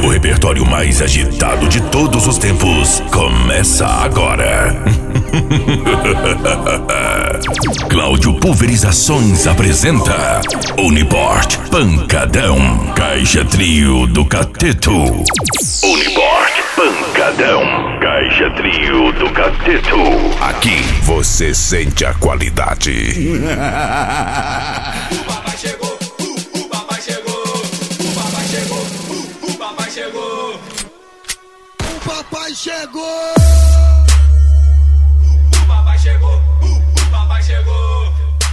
O repertório mais agitado de todos os tempos começa agora. Cláudio Pulverizações apresenta Uniport Pancadão, Caixa Trio do Cateto. Uniport Pancadão, Caixa Trio do Cateto. Aqui você sente a qualidade. O papai chegou, o papai chegou, o papai chegou, o papai chegou. O papai chegou. O papai chegou, o papai chegou.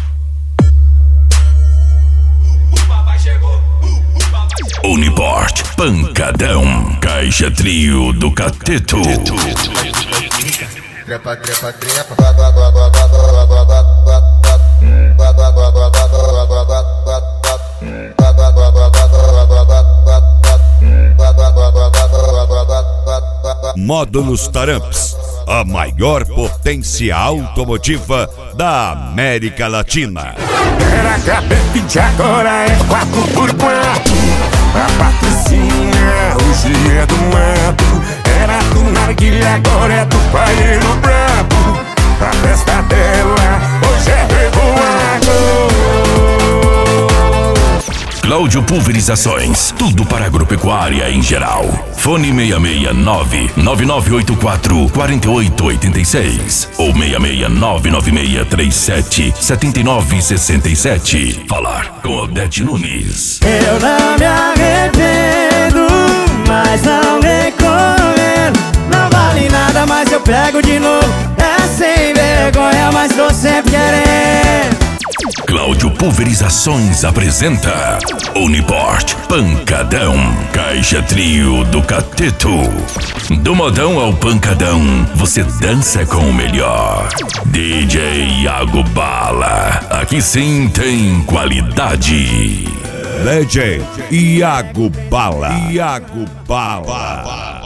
O papai chegou, o papai chegou. Uniport Pancadão, Caixa Trio do Cateto. Trepa, trepa, trepa. Módulos Taramps, a maior potência automotiva da América Latina. Era HB20, agora é 4x4. A patricinha, hoje é do mato. Era do narguilha, agora é do paeiro brabo. A festa dela, hoje é revoado. Cláudio Pulverizações, tudo para agropecuária em geral. Fone 669-9984-4886 ou 66996377967. Falar com Odete Nunes. Eu não me arrependo, mas não recomendo. Não vale nada, mas eu pego de novo. É sem vergonha, mas tô sempre querendo. Cláudio Pulverizações apresenta Uniport Pancadão, Caixa Trio do Cateto. Do modão ao pancadão, você dança com o melhor. DJ Iago Bala, aqui sim tem qualidade. Legend Iago Bala. Iago Bala.